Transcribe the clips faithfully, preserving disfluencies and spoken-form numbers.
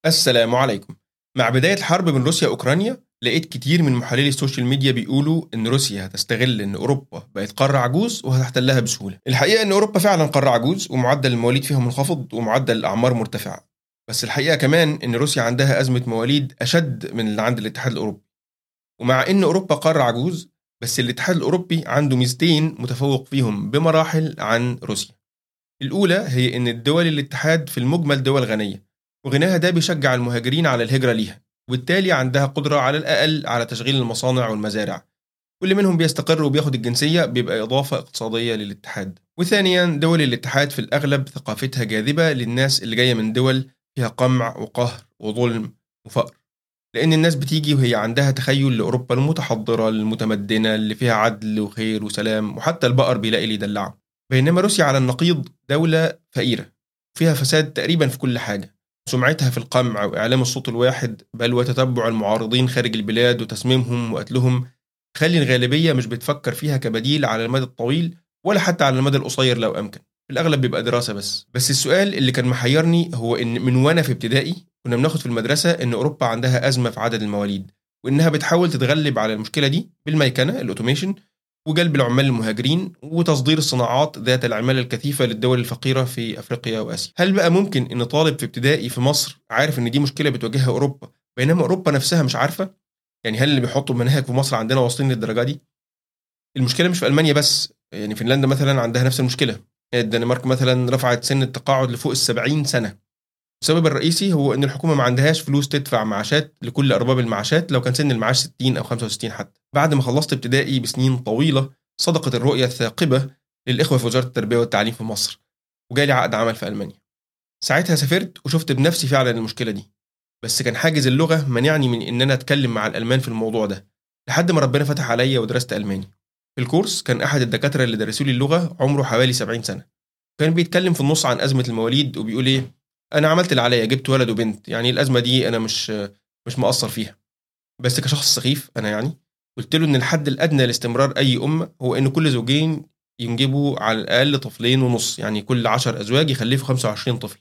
السلام عليكم. مع بداية الحرب بين روسيا وأوكرانيا لقيت كتير من محللي السوشيال ميديا بيقولوا إن روسيا هتستغل إن أوروبا بقت قارة عجوز وهتحتلها بسهولة. الحقيقة إن أوروبا فعلا قارة عجوز ومعدل المواليد فيها منخفض ومعدل الأعمار مرتفع. بس الحقيقة كمان إن روسيا عندها أزمة مواليد أشد من اللي عند الاتحاد الأوروبي. ومع إن أوروبا قارة عجوز، بس الاتحاد الأوروبي عنده ميزتين متفوق فيهم بمراحل عن روسيا. الأولى هي إن الدول الاتحاد في المجمل دول غنية، وغناها ده بيشجع المهاجرين على الهجرة ليها، وبالتالي عندها قدرة على الأقل على تشغيل المصانع والمزارع. واللي منهم بيستقر وبياخد الجنسية بيبقى إضافة اقتصادية للاتحاد. وثانيا، دول الاتحاد في الأغلب ثقافتها جاذبة للناس اللي جاية من دول فيها قمع وقهر وظلم وفقر، لأن الناس بتيجي وهي عندها تخيل لأوروبا المتحضرة المتمدنة اللي فيها عدل وخير وسلام، وحتى البقر بيلاقي اللي يدلعه. بينما روسيا على النقيض دولة فقيرة فيها فساد تقريبا في كل حاجة، سمعتها في القمع وإعلام الصوت الواحد، بل وتتبع المعارضين خارج البلاد وتسميمهم وقتلهم، خلي الغالبية مش بتفكر فيها كبديل على المدى الطويل ولا حتى على المدى القصير لو أمكن. في الأغلب بيبقى دراسة بس. بس السؤال اللي كان محيرني هو إن من وأنا في ابتدائي كنا بناخد في المدرسة إن أوروبا عندها أزمة في عدد المواليد، وإنها بتحاول تتغلب على المشكلة دي بالميكنة الأوتوميشن وجلب العمال المهاجرين وتصدير الصناعات ذات العمالة الكثيفة للدول الفقيرة في أفريقيا وآسيا. هل بقى ممكن إن طالب في ابتدائي في مصر عارف إن دي مشكلة بتواجهها أوروبا بينما أوروبا نفسها مش عارفة؟ يعني هل اللي بيحطوا مناهج في مصر عندنا واصلين للدرجة دي؟ المشكلة مش في ألمانيا بس، يعني فنلندا مثلا عندها نفس المشكلة. الدنمارك مثلا رفعت سن التقاعد لفوق السبعين سنة. السبب الرئيسي هو إن الحكومة ما عندهاش فلوس تدفع معاشات لكل أرباب المعاشات لو كان سن المعاش ستين أو خمسة وستين حتى. بعد ما خلصت ابتدائي بسنين طويلة صدقت الرؤية الثاقبة للإخوة في وزارة التربية والتعليم في مصر، وجالي عقد عمل في ألمانيا. ساعتها سافرت وشفت بنفسي فعلا المشكلة دي، بس كان حاجز اللغة منعني من إن أنا أتكلم مع الألمان في الموضوع ده، لحد ما ربنا فتح عليا ودرست ألماني. في الكورس كان أحد الدكاترة اللي درسوا لي اللغة عمره حوالي سبعين سنة، كان بيتكلم في النص عن أزمة المواليد وبيقول إيه: أنا عملت اللي عليا، جبت ولد وبنت، يعني الأزمة دي أنا مش مش مقصر فيها. بس كشخص سخيف أنا يعني قلت له إن الحد الأدنى لاستمرار أي أمة هو إن كل زوجين ينجبوا على الأقل طفلين ونص، يعني كل عشر أزواج يخلفوا خمسة وعشرين طفل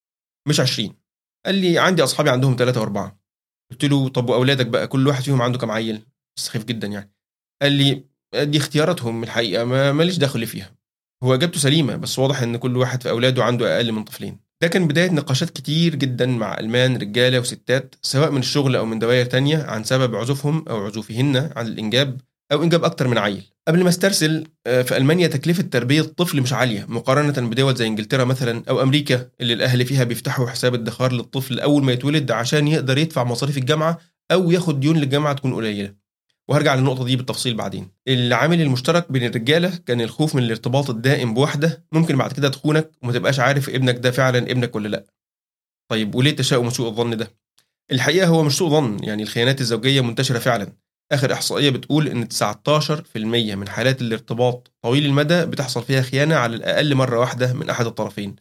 مش عشرين. قال لي عندي أصحابي عندهم ثلاثة وأربعة. قلت له طب وأولادك بقى كل واحد فيهم عنده كام عيل؟ سخيف جدا يعني. قال لي دي اختياراتهم الحقيقة، ما ماليش دخل فيها. هو إجابته سليمة، بس واضح إن كل واحد في أولاده عنده أقل من طفلين. ده كان بداية نقاشات كتير جدا مع ألمان رجالة وستات، سواء من الشغل أو من دوائر تانية، عن سبب عزوفهم أو عزوفهن عن الإنجاب أو إنجاب أكتر من عيل. قبل ما استرسل، آه، في ألمانيا تكلفة تربية الطفل مش عالية مقارنة بدول زي إنجلترا مثلا أو أمريكا، اللي الأهل فيها بيفتحوا حساب ادخار للطفل أول ما يتولد عشان يقدر يدفع مصاريف الجامعة أو ياخد ديون للجامعة تكون قليلة. وهرجع للنقطة دي بالتفصيل بعدين. العامل المشترك بين الرجالة كان الخوف من الارتباط الدائم بواحدة ممكن بعد كده تخونك وما تبقاش عارف ابنك ده فعلا ابنك ولا لا. طيب وليه التشاؤم وسوء الظن ده؟ الحقيقة هو مش سوء ظن، يعني الخيانات الزوجية منتشرة فعلا. آخر إحصائية بتقول إن تسعة عشر في المية من حالات الارتباط طويل المدى بتحصل فيها خيانة على الأقل مرة واحدة من أحد الطرفين،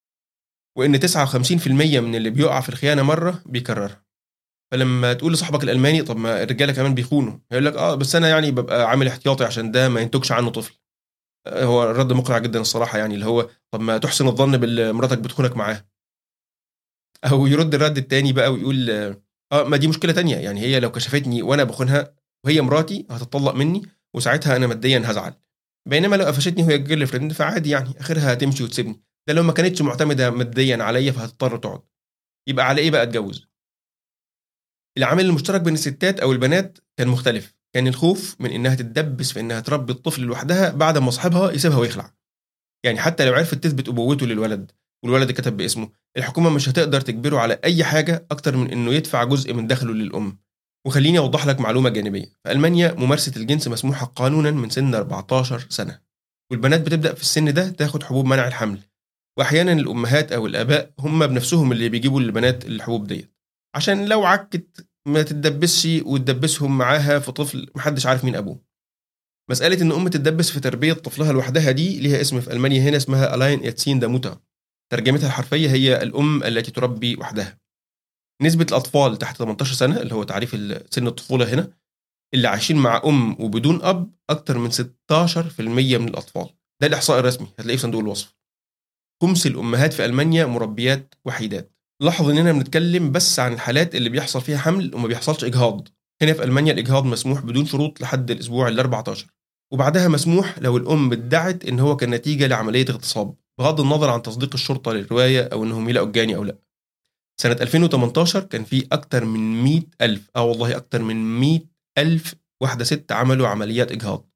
وإن تسعة وخمسين في المية من اللي بيقع في الخيانة مرة بيكررها. فلما تقول لصاحبك الألماني طب ما الرجالة كمان بيخونوا، هيقول لك اه بس أنا يعني ببقى عامل احتياطي عشان ده ما ينتجش عنه طفل. آه، هو الرد مقنع جدا الصراحة، يعني اللي هو طب ما تحسن الظن باللي مراتك بتخونك معاه. أو يرد الرد التاني بقى ويقول اه آه، ما دي مشكلة تانية، يعني هي لو كشفتني وأنا بخونها وهي مراتي هتطلق مني، وساعتها أنا ماديا هزعل. بينما لو قفشتني وهي جيرل فريند فعادي، يعني آخرها هتمشي وتسيبني. ده لو ما كانتش معتمدة ماديا عليا فهتضطر تقعد. يبقى على إيه بقى أتجوز؟ العامل المشترك بين الستات أو البنات كان مختلف، كان الخوف من إنها تتدبس في إنها تربي الطفل لوحدها بعد ما صاحبها يسيبها ويخلع. يعني حتى لو عرفت تثبت أبوته للولد والولد كتب باسمه، الحكومة مش هتقدر تجبره على أي حاجة أكتر من إنه يدفع جزء من دخله للأم. وخليني أوضح لك معلومة جانبية: في ألمانيا ممارسة الجنس مسموحة قانونا من سن أربعتاشر سنة، والبنات بتبدأ في السن ده تاخد حبوب منع الحمل، وأحيانا الأمهات أو الآباء هم بنفسهم اللي بيجيبوا للبنات الحبوب ديت، عشان لو عكت ما تتدبسش وتدبسهم معاها في طفل محدش عارف مين أبوه. مسألة إن أم تتدبس في تربية طفلها لوحدها دي ليها اسم في ألمانيا هنا، اسمها ألاين ياتسين داموتا. ترجمتها الحرفية هي الأم التي تربي وحدها. نسبة الأطفال تحت تمنتاشر سنة، اللي هو تعريف سن الطفولة هنا، اللي عايشين مع أم وبدون أب أكتر من ستاشر في المية من الأطفال. ده الإحصاء الرسمي، هتلاقيه في صندوق الوصف. خمس الأمهات في ألمانيا مربيات وحيدات. لاحظ اننا بنتكلم بس عن الحالات اللي بيحصل فيها حمل وما بيحصلش اجهاض. هنا في المانيا الاجهاض مسموح بدون شروط لحد الاسبوع ال أربعة عشر، وبعدها مسموح لو الام ادعت ان هو كان نتيجه لعمليه اغتصاب، بغض النظر عن تصديق الشرطه للروايه او انهم يلاقوا الجاني او لا. سنه ألفين وتمنتاشر كان في اكتر من مئة ألف، اه والله اكتر من مئة ألف واحده ست عملوا عمليات اجهاض.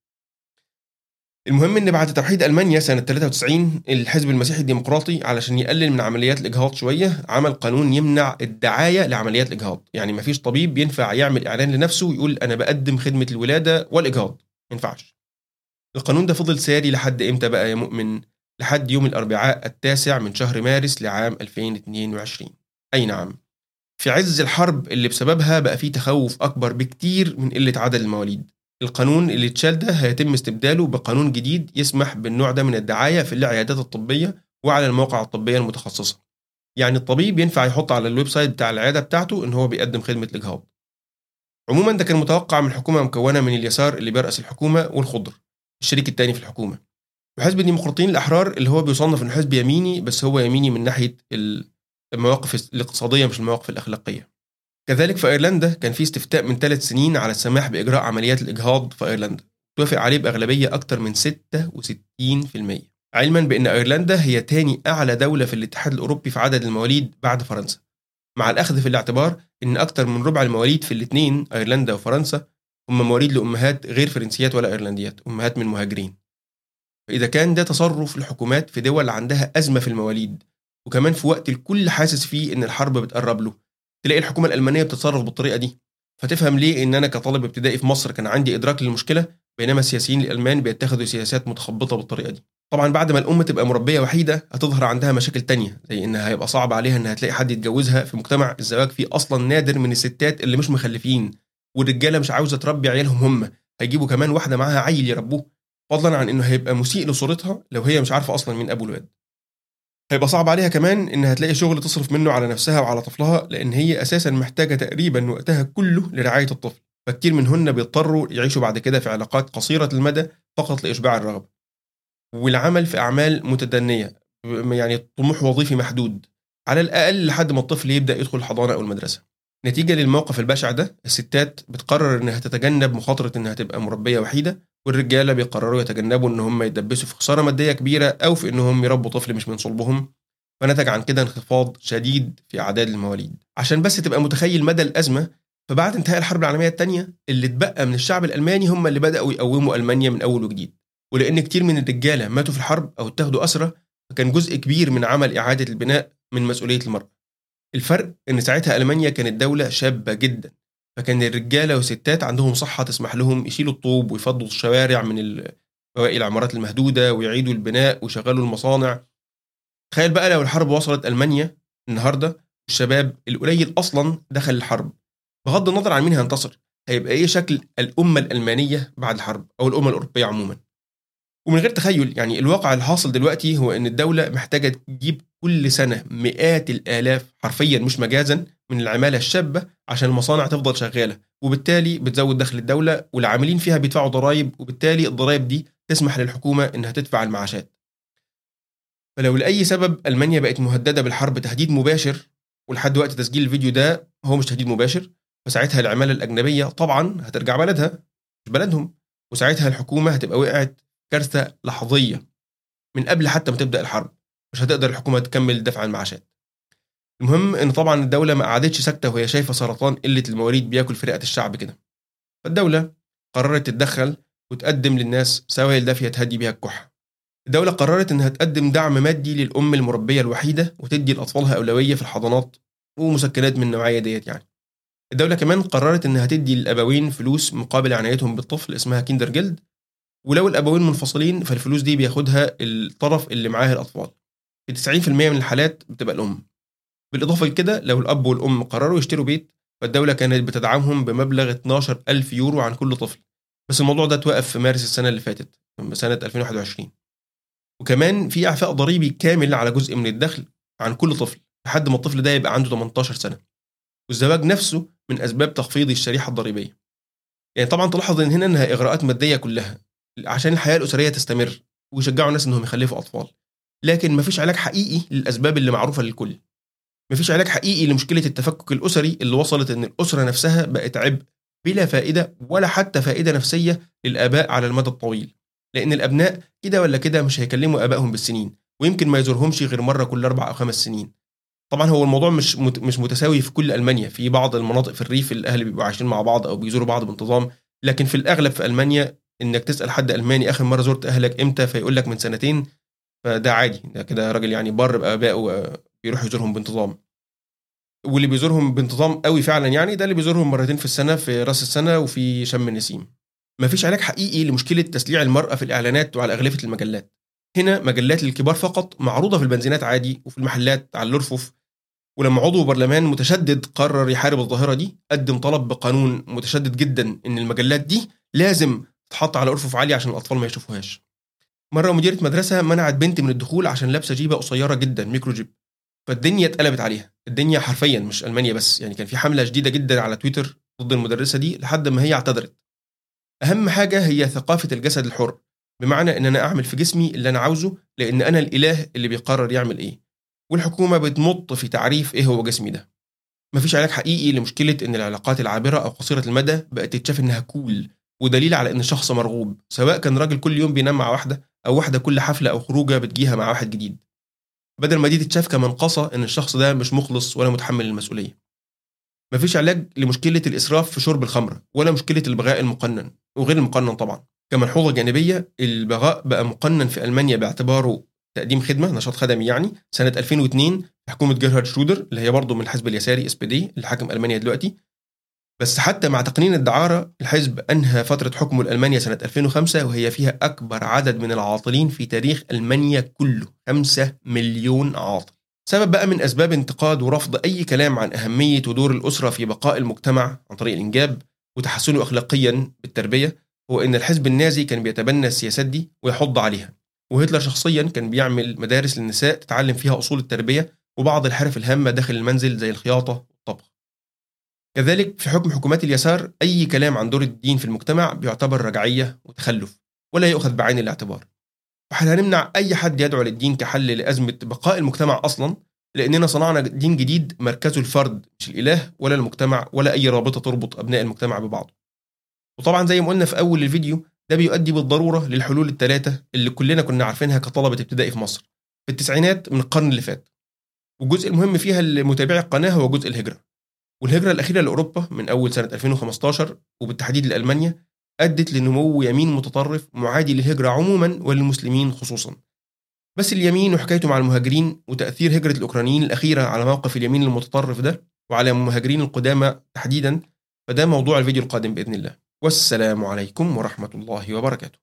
المهم ان بعد توحيد المانيا سنه ثلاثة وتسعين الحزب المسيحي الديمقراطي علشان يقلل من عمليات الاجهاض شويه عمل قانون يمنع الدعايه لعمليات الاجهاض. يعني مفيش طبيب ينفع يعمل اعلان لنفسه ويقول انا بقدم خدمه الولاده والاجهاض، ما ينفعش. القانون ده فضل ساري لحد امتى بقى يا مؤمن؟ لحد يوم الاربعاء التاسع من شهر مارس لعام ألفين واثنين وعشرين. اي نعم، في عز الحرب اللي بسببها بقى فيه تخوف اكبر بكتير من قله عدد المواليد. القانون اللي اتشال ده هيتم استبداله بقانون جديد يسمح بالنوع ده من الدعاية في العيادات الطبية وعلى المواقع الطبية المتخصصة. يعني الطبيب ينفع يحط على الويب سايت بتاع العيادة بتاعته ان هو بيقدم خدمة الإجهاض. عموما ده كان متوقع من حكومة مكونة من اليسار اللي بيرأس الحكومة والخضر الشريك الثاني في الحكومة، وحزب الديمقراطيين الأحرار اللي هو بيصنف انه حزب يميني، بس هو يميني من ناحية المواقف الاقتصادية مش المواقف الأخلاقية. كذلك في أيرلندا كان في استفتاء من ثلاث سنين على السماح بإجراء عمليات الإجهاض في أيرلندا، توافق عليه بأغلبية أكثر من ستة وستين بالمئة، علما بأن أيرلندا هي تاني أعلى دولة في الاتحاد الأوروبي في عدد المواليد بعد فرنسا، مع الأخذ في الاعتبار أن أكثر من ربع المواليد في الاثنين أيرلندا وفرنسا هم مواليد لأمهات غير فرنسيات ولا أيرلنديات، أمهات من مهاجرين. فإذا كان ده تصرف الحكومات في دول عندها أزمة في المواليد، وكمان في وقت الكل حاسس فيه أن الحرب بتقرب له، تلاقي الحكومة الألمانية بتتصرف بالطريقة دي، فتفهم ليه إن أنا كطالب ابتدائي في مصر كان عندي إدراك للمشكلة، بينما السياسيين الألمان بيتخذوا سياسات متخبطة بالطريقة دي. طبعا بعد ما الأم تبقى مربية وحيدة هتظهر عندها مشاكل تانية، زي إنها هيبقى صعب عليها إنها تلاقي حد يتجوزها في مجتمع الزواج فيه أصلا نادر من الستات اللي مش مخلفين، والرجالة مش عاوزة تربي عيالهم هم، هيجيبوا كمان واحدة معاها عيل يربوه، فضلا عن إنه هيبقى مسيء لصورتها لو هي مش عارفة أصلا مين أبو الواد. هيبقى صعب عليها كمان إنها تلاقي شغل تصرف منه على نفسها وعلى طفلها، لأن هي أساسا محتاجة تقريبا وقتها كله لرعاية الطفل، فكتير منهن بيضطروا يعيشوا بعد كده في علاقات قصيرة المدى فقط لإشباع الرغبة، والعمل في أعمال متدنية، يعني طموح وظيفي محدود على الأقل لحد ما الطفل يبدأ يدخل الحضانة أو المدرسة. نتيجة للموقف البشع ده الستات بتقرر إنها تتجنب مخاطرة إنها تبقى مربية وحيدة، والرجالة بيقرروا يتجنبوا إن هم يتدبسوا في خسارة مادية كبيرة أو في إنهم يربوا طفل مش من صلبهم، فنتج عن كده انخفاض شديد في أعداد المواليد. عشان بس تبقى متخيل مدى الأزمة، فبعد انتهاء الحرب العالمية الثانية اللي اتبقى من الشعب الألماني هم اللي بدأوا يقوموا ألمانيا من أول وجديد، ولأن كتير من الرجالة ماتوا في الحرب أو اتاخدوا أسرى، فكان جزء كبير من عمل إعادة البناء من مسؤولية المرأة. الفرق إن ساعتها ألمانيا كانت دولة شابة جدا، فكان الرجالة والستات عندهم صحة تسمح لهم يشيلوا الطوب ويفضوا الشوارع من بواقي العمارات المهدودة ويعيدوا البناء ويشغلوا المصانع. تخيل بقى لو الحرب وصلت ألمانيا النهاردة الشباب القليل أصلا دخل الحرب، بغض النظر عن مين هينتصر، هيبقى إيه شكل الأمة الألمانية بعد الحرب أو الأمة الأوروبية عموما. ومن غير تخيل، يعني الواقع الحاصل دلوقتي هو إن الدولة محتاجة تجيب كل سنة مئات الآلاف حرفيا مش مجازا من العمالة الشابة عشان المصانع تفضل شغالة، وبالتالي بتزود دخل الدولة والعاملين فيها بيدفعوا ضرائب، وبالتالي الضرائب دي تسمح للحكومة إنها تدفع المعاشات. فلو لأي سبب ألمانيا بقت مهددة بالحرب تهديد مباشر، ولحد وقت تسجيل الفيديو ده هو مش تهديد مباشر، فساعتها العمالة الأجنبية طبعا هترجع بلدها مش بلدهم، وساعتها الحكومة هتبقى وقعت كارثة لحظية من قبل حتى ما تبدأ الحرب، مش هتقدر الحكومة تكمل دفع المعاشات. المهم إن طبعا الدولة ما قعدتش ساكتة وهي شايفة سرطان قلة المواريد بياكل في رئة الشعب كده، فالدولة قررت تتدخل وتقدم للناس سوائل دافية تهدي بيها الكحة. الدولة قررت إنها تقدم دعم مادي للأم المربية الوحيدة وتدي لأطفالها أولوية في الحضانات ومسكنات من النوعية ديت. يعني الدولة كمان قررت إنها تدي للأبوين فلوس مقابل عنايتهم بالطفل اسمها كيندر جيلد، ولو الأبوين منفصلين فالفلوس دي بياخدها الطرف اللي معاه الأطفال، في تسعين بالمئة من الحالات بتبقى الأم. بالإضافة لكده لو الأب والأم قرروا يشتروا بيت فالدولة كانت بتدعمهم بمبلغ اتناشر ألف يورو عن كل طفل، بس الموضوع ده توقف في مارس السنة اللي فاتت سنة ألفين وواحد وعشرين. وكمان في إعفاء ضريبي كامل على جزء من الدخل عن كل طفل لحد ما الطفل ده يبقى عنده تمنتاشر سنة، والزواج نفسه من أسباب تخفيض الشريحة الضريبية. يعني طبعا تلاحظ إن هنا إنها إغراءات مادية كلها عشان الحياة الأسرية تستمر ويشجعوا الناس إنهم يخلفوا أطفال، لكن مفيش علاج حقيقي للأسباب اللي معروفة للكل. مفيش علاج حقيقي لمشكلة التفكك الأسري اللي وصلت إن الأسرة نفسها بقت عبء بلا فائدة ولا حتى فائدة نفسية للآباء على المدى الطويل، لأن الأبناء كده ولا كده مش هيكلموا آبائهم بالسنين، ويمكن ما يزورهمش غير مرة كل أربع أو خمس سنين. طبعا هو الموضوع مش مت- مش متساوي في كل ألمانيا، في بعض المناطق في الريف الأهل بيبقوا عايشين مع بعض أو بيزوروا بعض بانتظام، لكن في الأغلب في ألمانيا إنك تسأل حد ألماني آخر مرة زرت أهلك إمتى فيقول لك من سنتين، فده عادي، ده كده راجل يعني بر بآبائه بيروح يزورهم بانتظام. واللي بيزورهم بانتظام قوي فعلا يعني ده اللي بيزورهم مرتين في السنة، في راس السنة وفي شم النسيم. مفيش علاج حقيقي لمشكلة تسليع المرأة في الإعلانات وعلى أغلفة المجلات. هنا مجلات للكبار فقط معروضة في البنزينات عادي وفي المحلات على الرفوف. ولما عضو برلمان متشدد قرر يحارب الظاهرة دي، قدم طلب بقانون متشدد جدا إن المجلات دي لازم تتحط على أرفف عالية عشان الأطفال ما يشوفوهاش. مرة مديرة مدرسة منعت بنت من الدخول عشان لابسة جيبة قصيرة جدا ميكرو جيب، فالدنيا اتقلبت عليها، الدنيا حرفيا مش ألمانيا بس، يعني كان في حملة شديدة جدا على تويتر ضد المدرسة دي لحد ما هي اعتذرت. أهم حاجة هي ثقافة الجسد الحر، بمعنى إن أنا أعمل في جسمي اللي أنا عاوزه لأن أنا الإله اللي بيقرر يعمل إيه، والحكومة بتمط في تعريف إيه هو جسمي ده. مفيش علاج حقيقي لمشكلة إن العلاقات العابرة أو قصيرة المدى بقت تتشاف إنها كول ودليل على إن الشخص مرغوب، سواء كان راجل كل يوم بينام مع واحدة أو واحدة كل حفلة أو خروجة بتجيها مع واحد جديد، بدل ما دي تتشاف كمنقصة إن الشخص ده مش مخلص ولا متحمل المسؤولية. مفيش علاج لمشكلة الإسراف في شرب الخمرة ولا مشكلة البغاء المقنن وغير المقنن طبعا. كملحوظة جانبية، البغاء بقى مقنن في ألمانيا باعتباره تقديم خدمة، نشاط خدمي يعني، سنة ألفين واثنين في حكومة جيرهارد شرودر اللي هي برضه من الحزب اليساري اس بي دي اللي حاكم ألمانيا دلوقتي. بس حتى مع تقنين الدعارة الحزب أنهى فترة حكمه لألمانيا سنة ألفين وخمسة وهي فيها أكبر عدد من العاطلين في تاريخ ألمانيا كله، خمسة مليون عاطل. سبب بقى من أسباب انتقاد ورفض أي كلام عن أهمية ودور الأسرة في بقاء المجتمع عن طريق الإنجاب وتحسنه أخلاقيا بالتربية هو إن الحزب النازي كان بيتبنى السياسات دي ويحض عليها، وهتلر شخصيا كان بيعمل مدارس للنساء تتعلم فيها أصول التربية وبعض الحرف الهامة داخل المنزل زي الخياطة والطبخ. كذلك في حكم حكومات اليسار أي كلام عن دور الدين في المجتمع بيعتبر رجعية وتخلف ولا يؤخذ بعين الاعتبار. فاحنا هنمنع أي حد يدعو للدين كحل لأزمة بقاء المجتمع أصلا، لأننا صنعنا دين جديد مركزه الفرد مش الإله ولا المجتمع ولا أي رابطة تربط أبناء المجتمع ببعض. وطبعا زي ما قلنا في أول الفيديو ده بيؤدي بالضرورة للحلول الثلاثة اللي كلنا كنا عارفينها كطلبة ابتدائي في مصر في التسعينات من القرن اللي فات، والجزء المهم فيها لمتابعي القناة هو جزء الهجرة. والهجرة الأخيرة لأوروبا من أول سنة ألفين وخمستاشر وبالتحديد لألمانيا أدت لنمو يمين متطرف معادي للهجرة عموما وللمسلمين خصوصا. بس اليمين وحكايته مع المهاجرين وتأثير هجرة الأوكرانيين الأخيرة على موقف اليمين المتطرف ده وعلى المهاجرين القدامى تحديدا، فده موضوع الفيديو القادم بإذن الله. والسلام عليكم ورحمة الله وبركاته.